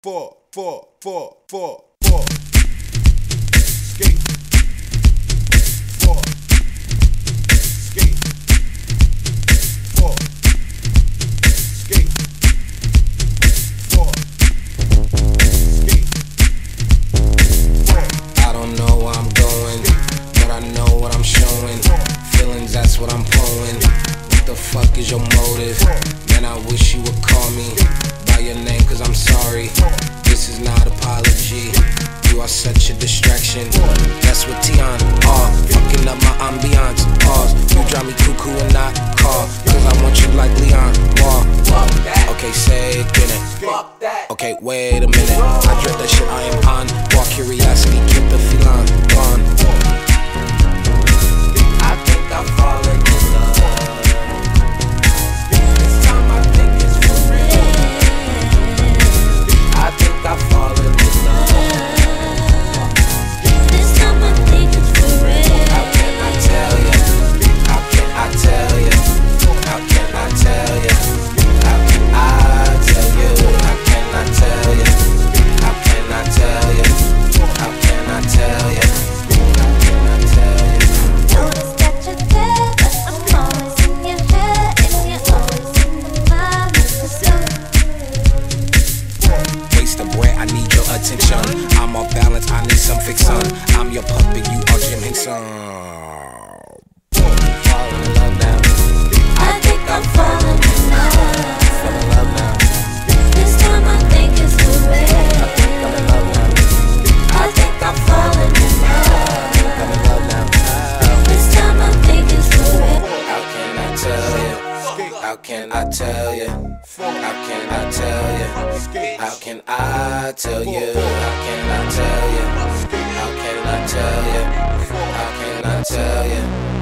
four. Skate. Four. Skate. Four. Skate. Four. Skate. Four. I don't know where I'm going, but I know what I'm showing. Feelings, that's what I'm pulling. What the fuck is your motive? Man, I wish you would call me by your name, cause I'm sorry. This is not apology. You are such a distraction. That's what Tion are. Fucking up my ambiance. Pause. You drive me cuckoo and not call, cause I want you like Leon. War. Okay, say it again. Okay, wait a minute. I dread that shit I am on. War curiosity, keep the feline gone. I think I'm falling in love. This time I think it's for real. I think I'm falling in love. This time I think it's for real. How can I tell you? How can I tell you? How can I tell you? How can I tell you? How can I tell you? How can I tell you? How can I tell you? How can I tell you? Notice that you're there, but I'm always in your head, and you're always in the mind. Waste of bread, I need your attention. I'm off balance, I need some fixin'. I'm your puppet, you are Jim Henson. Falling in love now. I think I'm falling in love. Fall in love now. This time I think it's for real. I'm in love now. I think I'm falling in love. I'm in love now. This time I think it's for real. How can I tell you? How can I tell you? How can I tell you? How can I tell you? How can I tell you? How can I tell you? How can I tell you?